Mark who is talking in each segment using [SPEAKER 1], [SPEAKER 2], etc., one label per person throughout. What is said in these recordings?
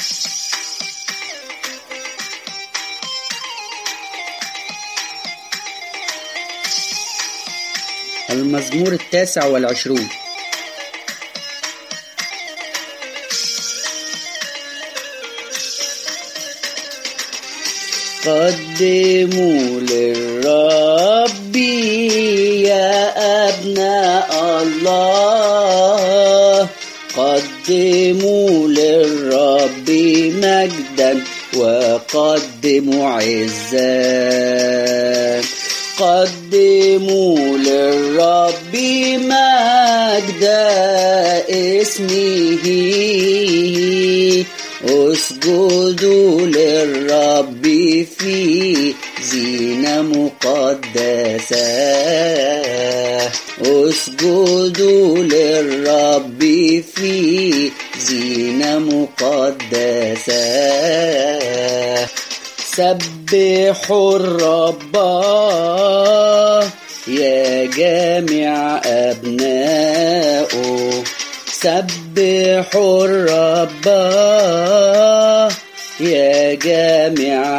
[SPEAKER 1] المزمور 29. قدموا للرب يا أبناء الله، قدموا للرب مجدا وقدموا عزا، قدموا للرب مجدا اسمه، اسجدوا للرب في زينة مقدسة، اسجدوا للرب في زينة مقدسة. سبحوا الرب يا جميع أبنائه، سبحوا الرب يا جميع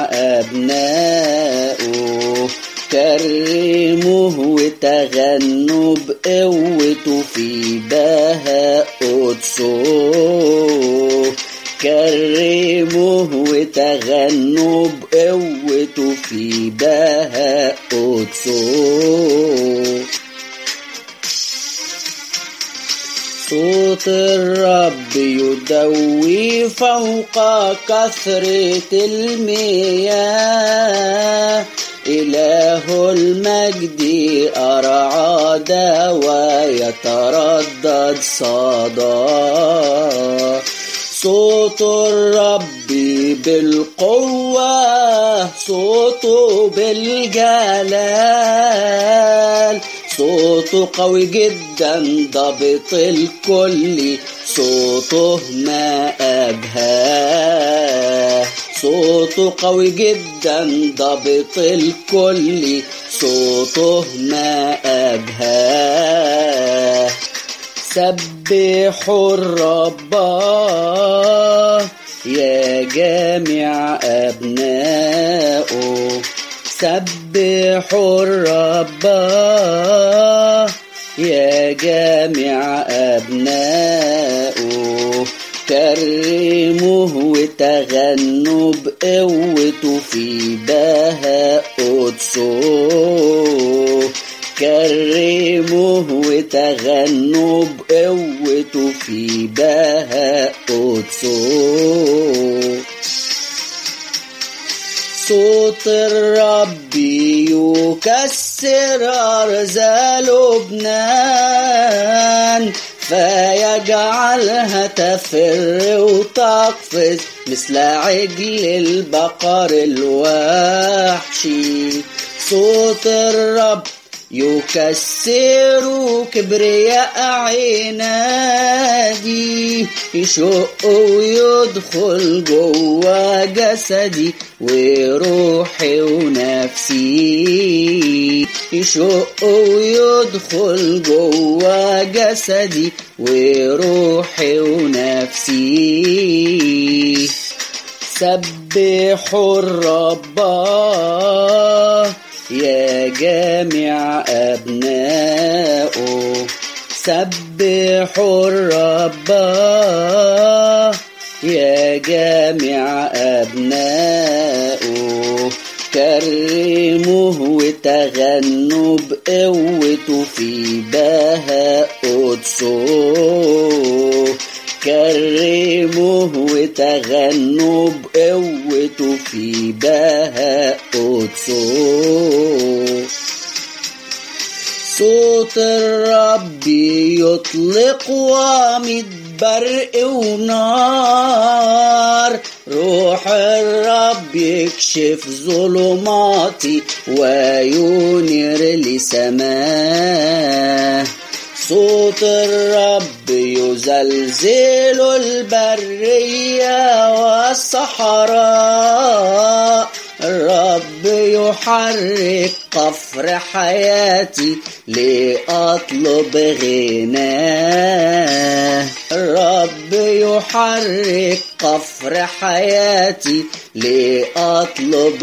[SPEAKER 1] أبنائه، كرموه وتغنوا بقوته في بهاء قدسه، كرموه وتغنوا بقوته في بهاء قدسه. صوت الرب يدوي فوق كثرة المياه، إله المجد أرعد ويتردد صدى، صوت الرب بالقوة، صوته بالجلال، صوته قوي جدا ضابط الكل، صوته ما أبهاه، صوته قوي جدا ضابط الكل، صوته ما أبهاه. سبحوا الرب يا جميع أبنائه، سبحوا الرب يا جميع أبنائه، كرموه وتغنوا بقوته في بهاء قدسه، كرموه وتغنوا بقوته في بهاء قدسه. صوت الرب يكسر أرذل لبنان، فيجعلها تفر وتقفز مثل عجل البقر الوحشي. صوت الرب يكسر كبرياء عنادي، يشق ويدخل جوا جسدي وروحي ونفسي، يشق ويدخل جوا جسدي وروحي ونفسي. سبحوا الرب يا جميع أبنائه، سبحوا الرب يا جميع أبنائه، كرموه وتغنوا بقوته في بهاء قدسه، كرموه وتغنوا بقوته في بهاء قدسه. صوت الرب يطلق ومد برق ونار، روح الرب يكشف ظلماتي وينير لسماه، صوت الرب يزلزل البرية والصحراء، الرب يحرك قفر حياتي لأطلب غناه. الرب يحرك قفر حياتي لأطلب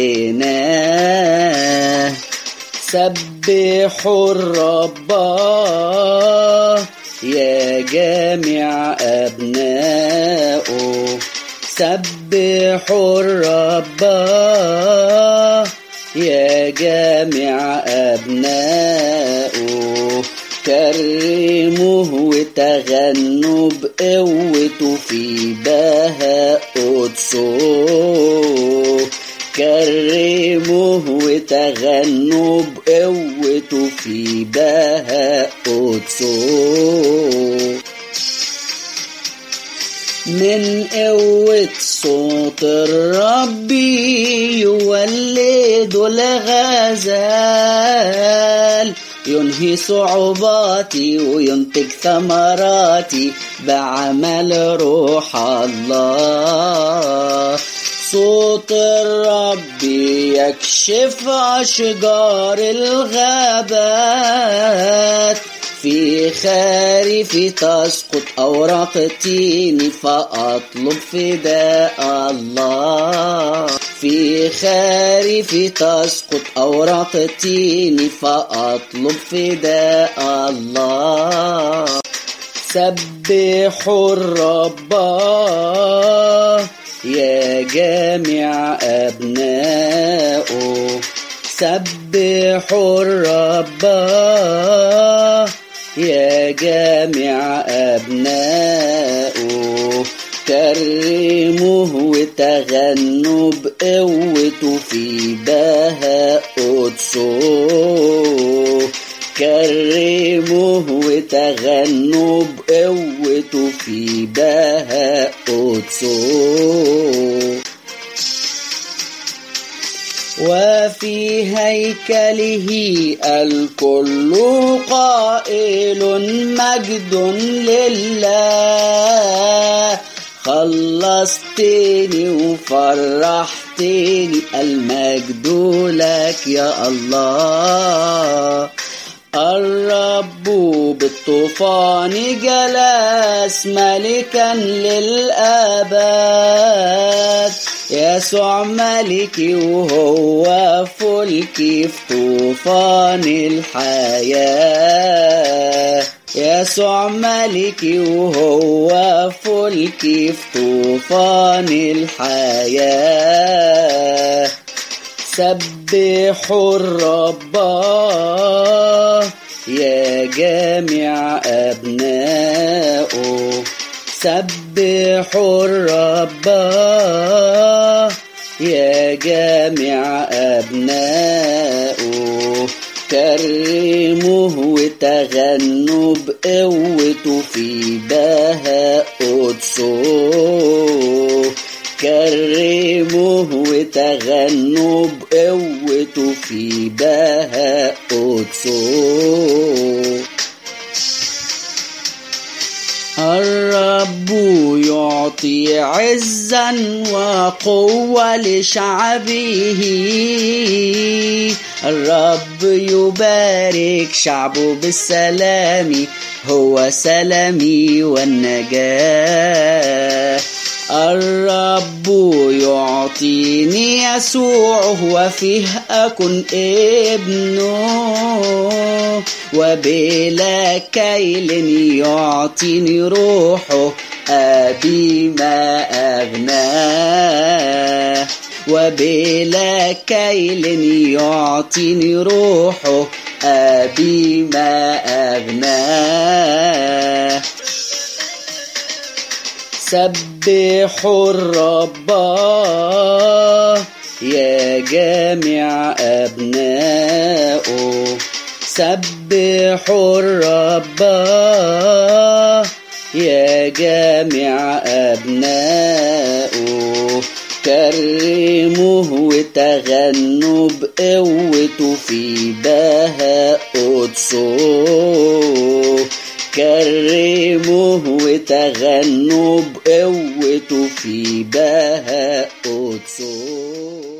[SPEAKER 1] غناه. سبحوا الرب يا جميع أبنائه. سبحوا الرب يا جميع أبنائه. كرموه وتغنوا بقوته في بهاء قدسه. كرموه وتغنوا بقوته في بهاء قدسه. من قوة صوت الرب يولد الغزال. ينهي صعوباتي وينتج ثمراتي بعمل روح الله. صوت الرب يكشف أشجار الغابات. في خريفي تسقط أوراق التين فأطلب فداء الله. في خريفي تسقط أوراق التين فأطلب فداء الله. سبحوا الرب يا جميع أبنائه. سبحوا الرب يا جميع أبنائه. كرموه وتغنوا بقوته في بهاء قدسه. كرموه وتغنوا بقوته في بهاء قدسه. وفي هيكله الكل قائل مجد لله. خلصتني وفرحتني المجد لك يا الله. الرب بالطوفان جلس ملكا للأبد. يسوع ملكي وهو فلكي في طوفان الحياة. يسوع ملكي وهو فلكي في طوفان الحياة. سبحوا الرب يا جميع أبنائه. سبحوا الرب يا جميع أبنائه. كرموه وتغنوا بقوته في بهاء قدسه. كرموه وتغنوا بقوته في بهاء قدسه. الرب يعطي عزا وقوة لشعبه. الرب يبارك شعبه بالسلام. هو سلامي والنجاة. الرب يعطيني يسوع وفيه أكن ابنه. وبلا كيل يعطيني روحه أبي ما أغناه. وبلا كيل يعطيني روحه أبي ما أغناه. سبحوا الرب يا جميع أبنائه. سبحوا الرب يا جميع أبنائه. كرموه وتغنوا بقوته في بهاء قدسه. كرموه وتغنوا بقوته في بهاء قدسه.